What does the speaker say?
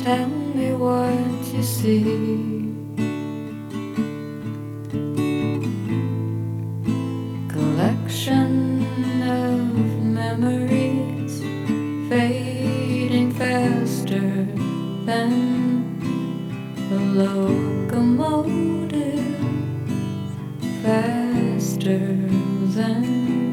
Tell me what you see. Collection of memories fading faster than a locomotive, faster than